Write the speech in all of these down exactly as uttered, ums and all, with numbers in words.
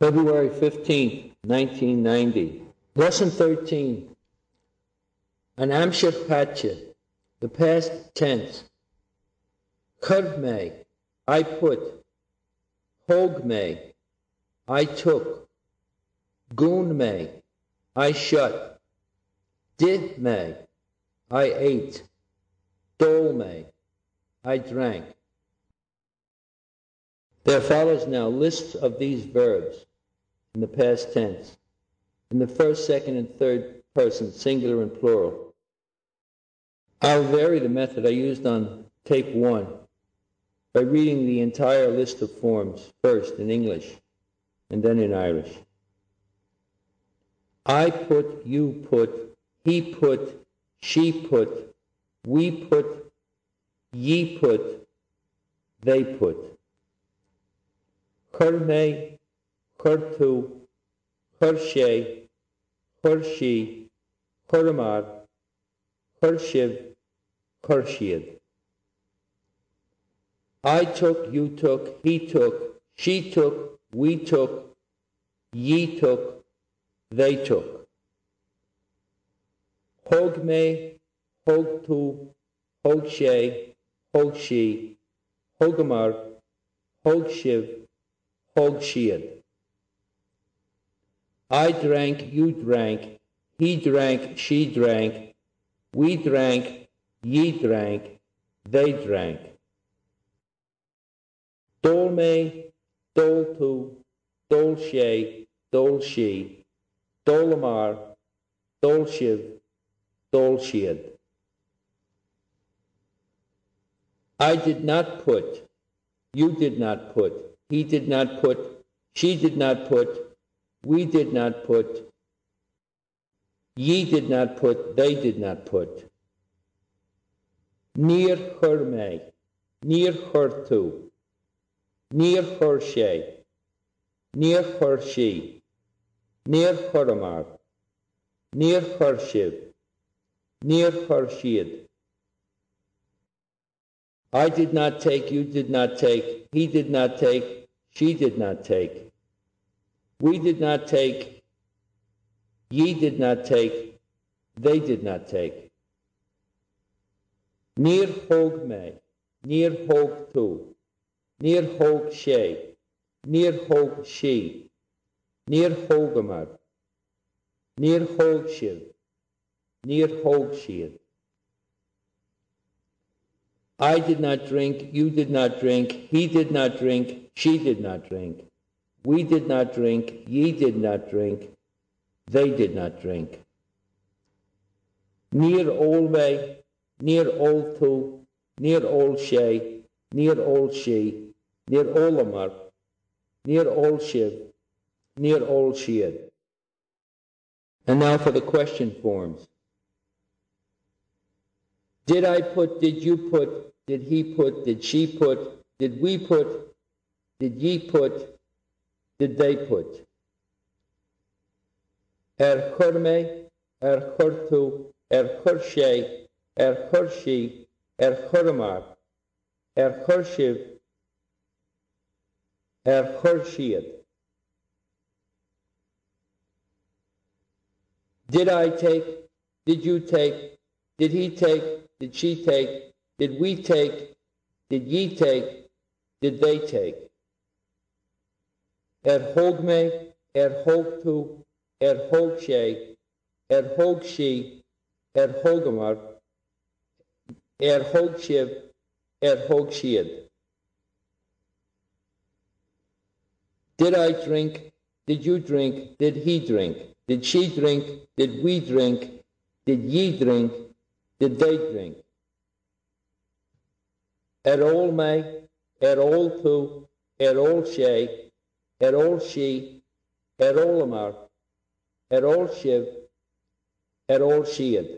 February fifteenth, nineteen ninety. Lesson thirteen. An Amshir Pacha, the past tense. Khadme, I put. Hogme, I took. Gunme, I shut. Dithme, I ate. Dolme, I drank. There follows now lists of these verbs in the past tense, in the first, second, and third person, singular and plural. I'll vary the method I used on tape one by reading the entire list of forms first in English and then in Irish. I put, you put, he put, she put, we put, ye put, they put. Churme, churtu, churshe, churshi, churmar, churshiv, churshiad. I took, you took, he took, she took, we took, ye took, they took. Hogme, hogtu, hogshe, hogshi, hogamar, hogshiv, hogshiad. I drank, you drank, he drank, she drank, we drank, ye drank, they drank. Dolme, doltu, dolshe, dolshi, dolamar, dolshiv, dolshiad. I did not put, you did not put, he did not put, she did not put, we did not put, ye did not put, they did not put. Near churme, near churtu, near churshe, near churshi, near churamar, near churshiv, near churshiad. I did not take, you did not take, he did not take, she did not take. We did not take, ye did not take, they did not take. Near hogme, near hogtu, near hogshe, near hogshi, near hogamar, near hogshiv, near hogshiad. I did not drink, you did not drink, he did not drink, she did not drink. We did not drink, ye did not drink, they did not drink. Near olme, near oltu, near olshe, near olshi, near olamar, near olshiv, near olshiad. And now for the question forms. Did I put, did you put, did he put, did she put, did we put, did ye put, did they put? Er churme, er churtu, er churshe, er churshi, er churmar, er churshiv, er churshiad. Did I take, did you take, did he take, did she take, did we take, did ye take, did they take? Er hogme, er hogtu, er hogshe, er hogshi, er hogamar, er hogshiv, er hogshiad. Did I drink, did you drink, did he drink, did she drink, did we drink, did ye drink, did they drink? Er olme, er oltu, er olshe, er olshi, er olamar, er olshiv, er olshiad.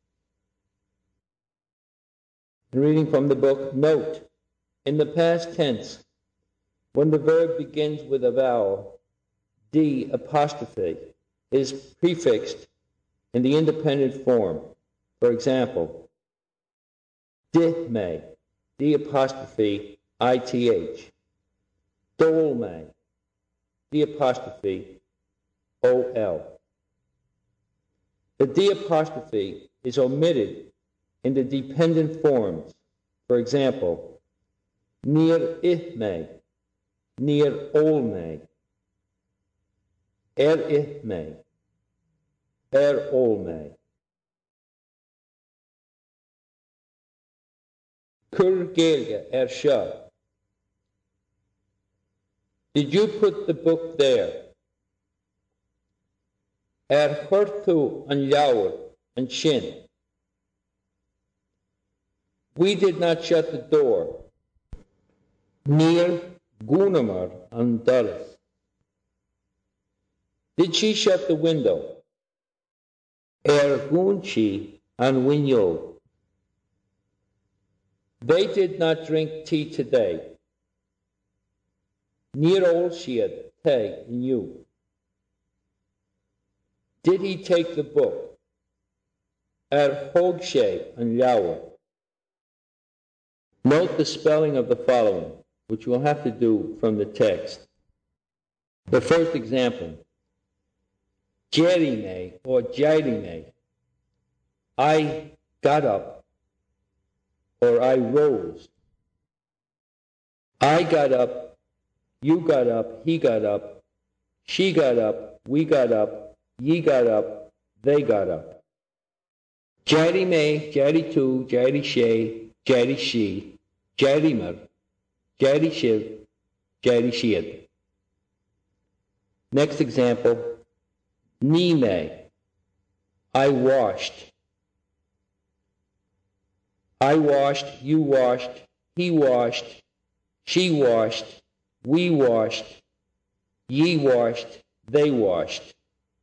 Reading from the book, note, in the past tense, when the verb begins with a vowel, D apostrophe is prefixed in the independent form. For example, dithme, D apostrophe I T H, dolme, D apostrophe O L. The D apostrophe is omitted in the dependent forms. For example, near ihme, near olme, er ihme, er olme. Kur gelge er shah. Did you put the book there? Er hortu an yaur and shin. We did not shut the door. Near gunamar an daras. Did she shut the window? Er gunchi an winyo. They did not drink tea today. Near ol shiad te in you. Did he take the book? Er hogshe an yawa. Note the spelling of the following, which we'll have to do from the text. The first example, jerime or jairime. I got up or I rose. I got up, you got up, he got up, she got up, we got up, ye got up, they got up. Jari me, jari tu, jari she, jari she, jari mer, jari shiv, jari shiad. Next example, ni me, I washed. I washed, you washed, he washed, she washed, we washed, ye washed, they washed.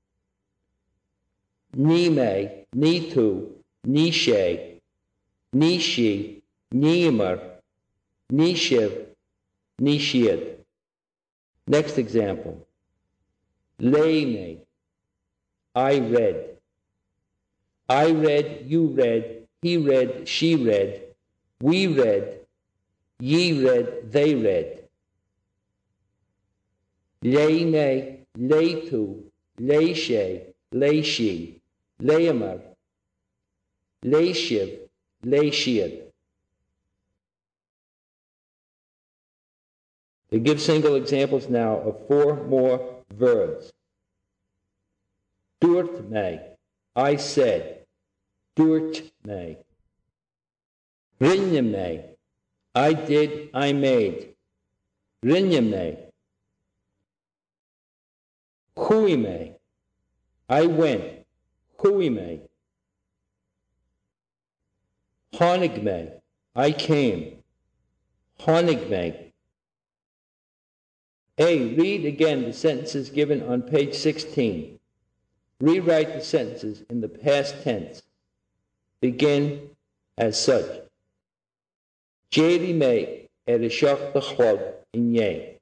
Ni me, ni tu, ni she, ni she, ni mer, ni shiv, ni shiad. Next example. Lay me, I read. I read, you read, he read, she read, we read, ye read, they read. Lay me, lay tu, lay she, lay she, lay amar, lay shiv, lay shiad. They give single examples now of four more verbs. Durt me, I said. Durt me. Rinja me, I did, I made. Rinja me. Hui me, I went. Hui me. Honig me, I came. Honig me. A, read again the sentences given on page sixteen. Rewrite the sentences in the past tense. Begin as such. Jerry me er ishach the chlog in ye.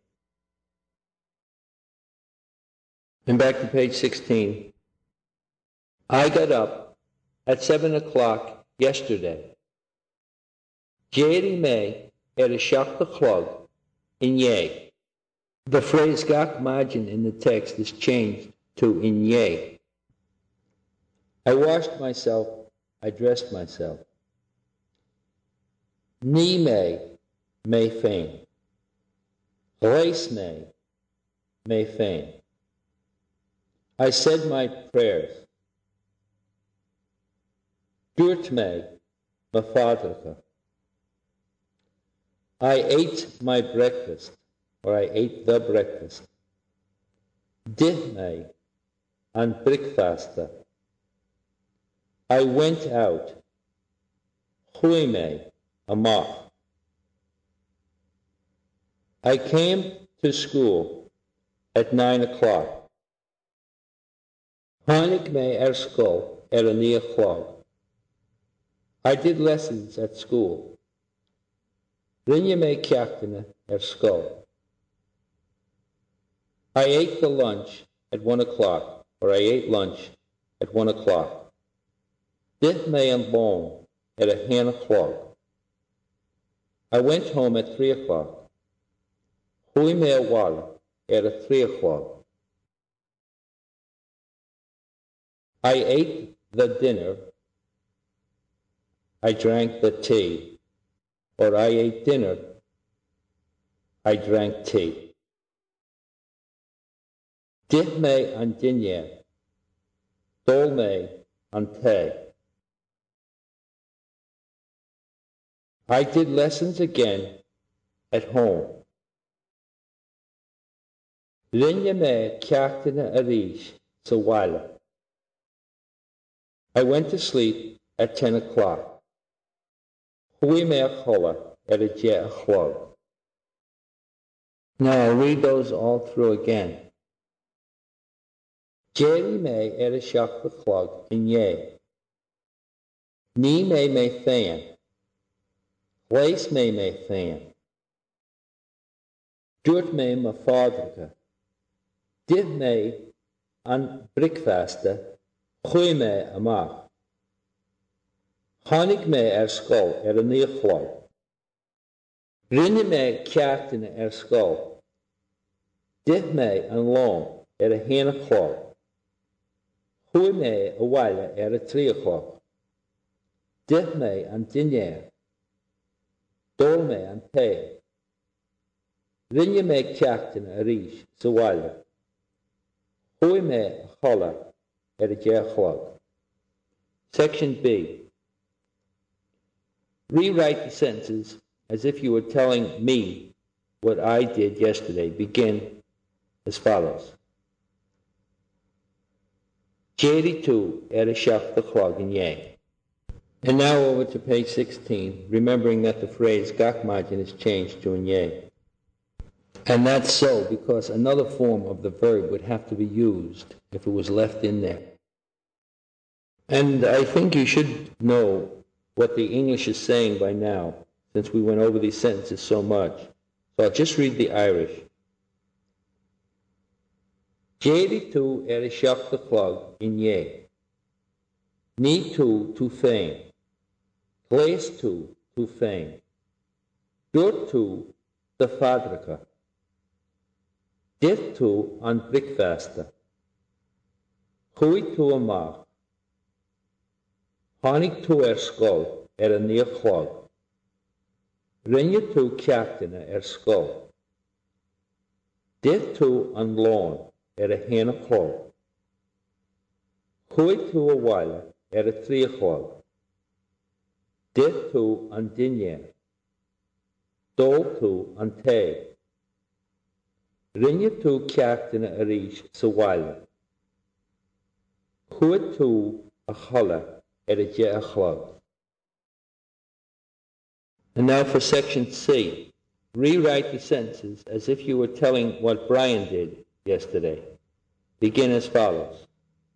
And back to page sixteen. I got up at seven o'clock yesterday. Jerry me er ishach the chlog in ye. The phrase gak margin in the text is changed to in ye. I washed myself, I dressed myself. Ni me, me fein. Reis me, me fein. I said my prayers. Durt me, me vaderke. I ate my breakfast, or I ate the breakfast. Dit me, an breakfast. I went out. Hui me, amach. I came to school at nine o'clock. Hanik me er school er a near clog. I did lessons at school. Rinja me kyaktene er school. I ate the lunch at one o'clock, or I ate lunch at one o'clock. Dit me an long at a hand o'clock. I went home at three o'clock. Hui me a wala at three o'clock. I ate the dinner. I drank the tea. Or I ate dinner. I drank tea. Did me an dinner. Dol me an tea. I did lessons again at home. Rinne me ceachtaine a rís sa bhaile. I went to sleep at ten o'clock. Hui me a chola at a jet o'clock. Now I'll read those all through again. Jerry me at a seach o'clock in ye. Ní me me féin. Place me me féin. Dúirt me ma fádracha. Did me an bricfasta. Chui me amach. Hánig me ar scoil ar a níochlog. Rinne me ceachtaine ar scoil. Did me an lán ar a héana chlog. Chui me a bhaile ar a trí o'clock. Did me an dinner. Dol me an tea. Rinne me ceachtaine a rís sa bhaile. Chui me a chola at a jachlog. Section B. Rewrite the sentences as if you were telling me what I did yesterday. Begin as follows. Jerry two at a seach o'clock in ye. And now over to page sixteen, remembering that the phrase gachmagin is changed to in ye. And that's so because another form of the verb would have to be used if it was left in there. And I think you should know what the English is saying by now, since we went over these sentences so much. So I'll just read the Irish. Jerry tú ar a seach o'clock in ye. Ní tú tú féin. Place tú tú féin. Dúirt tú the fádracha. Did tú an bricfasta. Chui tú amach. Hánig tú ar scoil ar a níochlog. Rinne tú ceachtaine ar scoil. Did tú an lán ar a héana chlog. Chui tú a bhaile ar a trí o'clock. Did tú an dinner. Dol tú an tea. Rinne tú ceachtaine a rís sa bhaile. Chui tú a chola at a jet o'clock. And now for section C. Rewrite the sentences as if you were telling what Brian did yesterday. Begin as follows.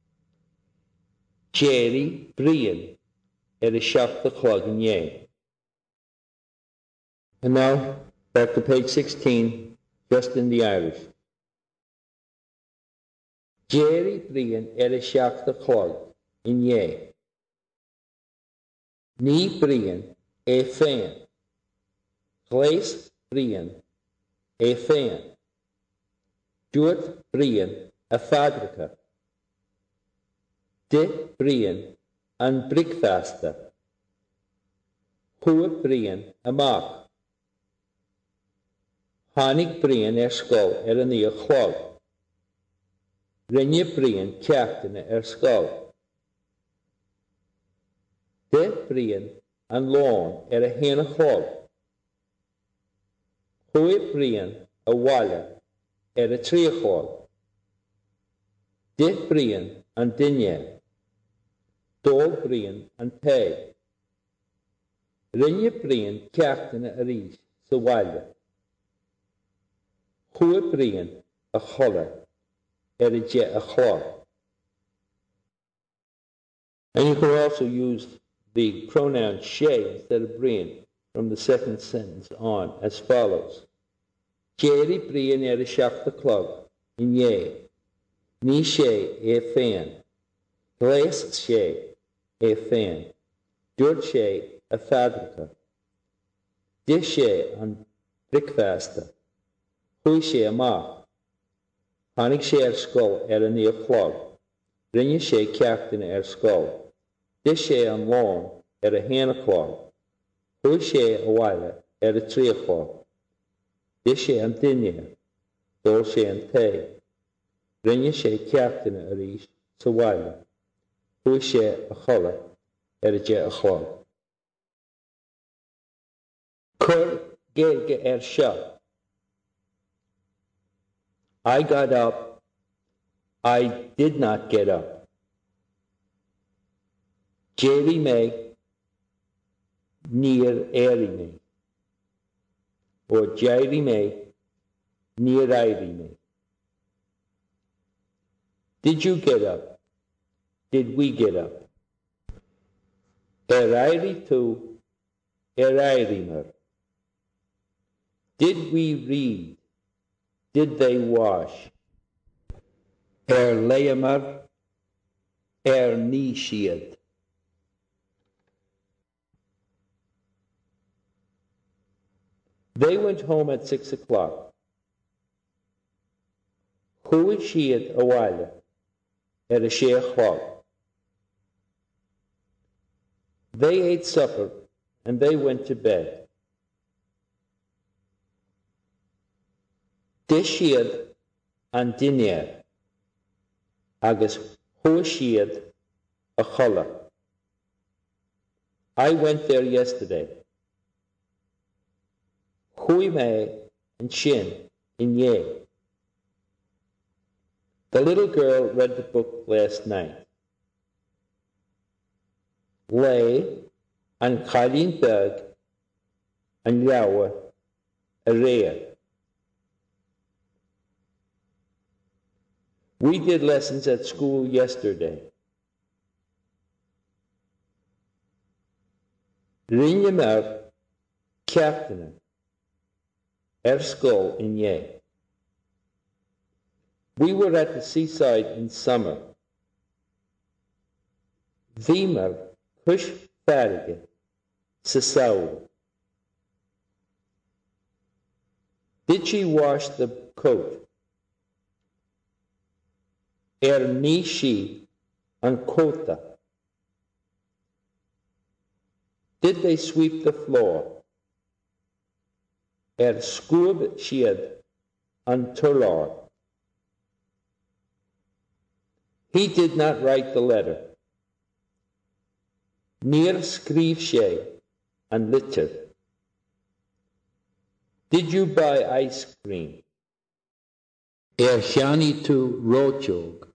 Jerry Brian at a seach o'clock in ye. And now back to page sixteen, just in the Irish. Jerry Brian at a seach o'clock in ye. Ní Brian é féin. Place Brian é féin. Dúirt Brian a fádracha. Did Brian an bricfasta. Chui Brian amach. Hánig Brian ar scoil ar a níochlog. Rinne Brian ceachtaine ar scoil. Did Brian an lán ar a héana chlog. Chui Brian a bhaile ar a trí o'clock. Did Brian an dinner. Dol Brian an tea. Rinne Brian ceachtaine a rís sa bhaile. Chui Brian a chola ar a jet o'clock. And you can also use the pronoun she instead of Brian from the second sentence on as follows. Jerry Brian ar a seach o'clock in ye. Ní sé é féin. Place sé é féin. Dúirt sé a fádracha. Dis sé an bricfasta. Chui sé amach. Tháinig sé ar scoil ar an níomhlog. Rinne sé ceachtain ar scoil. Dis sé an lán ar a héanachlog. Thuaigh sé a bhaile ar a tríochlog. Dis sé an duine. Dul sé an té. Rinne sé ceachtain a rís sa bhaile. Thuaigh sé a chola ar a dé a chlog. Cur géilge ar seo. I got up. I did not get up. Jerry me, near airy me. Or Jerry me, near airy me. Did you get up? Did we get up? Er airy tu, er airy mer. Did we read? Did they wash? Er leamer, er ní siad. They went home at six o'clock. Chuaigh siad a bhaile ar a sé o'clock. They ate supper and they went to bed. Dis siad an duine agus thuaigh siad a chola. I went there yesterday. Chuaigh me an sin in Yé. The little girl read the book last night. Lay an Cailín Beg an leabhar a réir. We did lessons at school yesterday. Rinne mar ceachtaine ar scoil in Yé. We were at the seaside in summer. Bhí mar cuis farige sa saoil. Did she wash the coat? Er ní sí an cóta. Did they sweep the floor? Er scrúb siad an turlár. He did not write the letter. Níor scríb sé an litir. Did you buy ice cream? Er cheannaigh tú róteog.